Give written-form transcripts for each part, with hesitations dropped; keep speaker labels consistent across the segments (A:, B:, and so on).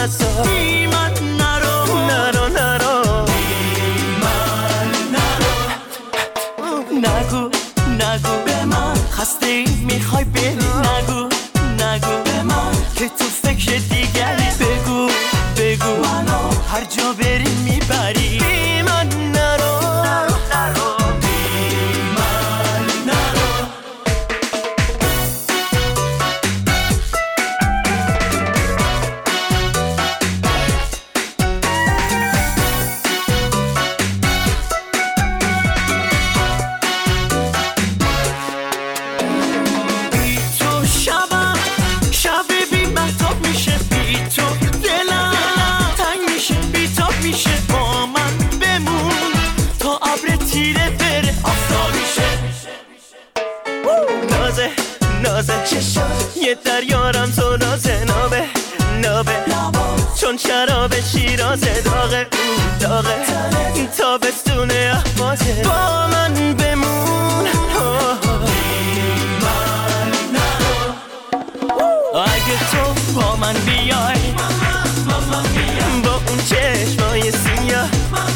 A: نزار بی من نرو نرو نرو بی من نرو نگو نگو به من خسته ای میخوای بری نگو نگو به من که تو فکر دیگری بگو بگو منو هر جا بری میبری بی من نرو نرو نرو بی من نرو بی تو شبم شب بی مهتاب میشه بی تو دلم تنگ میشه بی تاب میشه با من بمون تا ابر تیره بره آفتاب میشه نازه نازه یه دریارم تو نازه نابه نابه چون شراب شیرازه داغه داغه تابستونه احوازه با من بمون اگه تو با من بیای با اون چشمای سیاه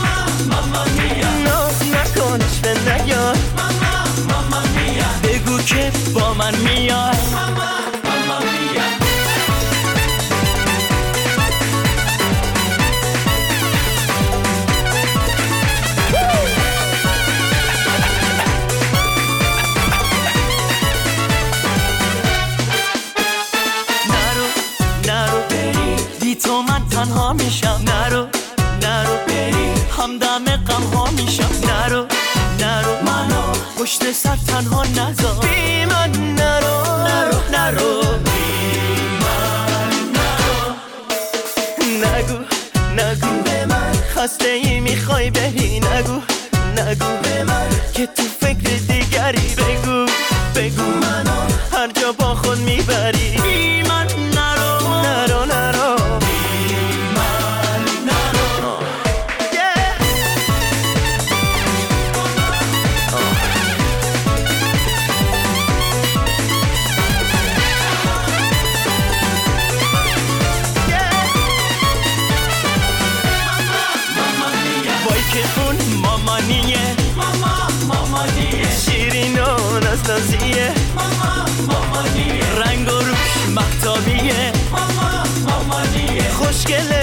A: ناز نکنش به نیار بگو که با من میای تو من تنها میشم نرو نرو بری همدم غم ها میشم نرو نرو منو پشت سر تنها نذار بی من نرو نرو نرو بی من نرو نگو نگو به من خسته ای میخوای بری نگو نگو به من که تو فکر دیگری بگو بگو منو هر جا با خود میبری بی من نرو نرو نرو شیرین و نازنازیه رنگ و روش مهتابیه خوشگله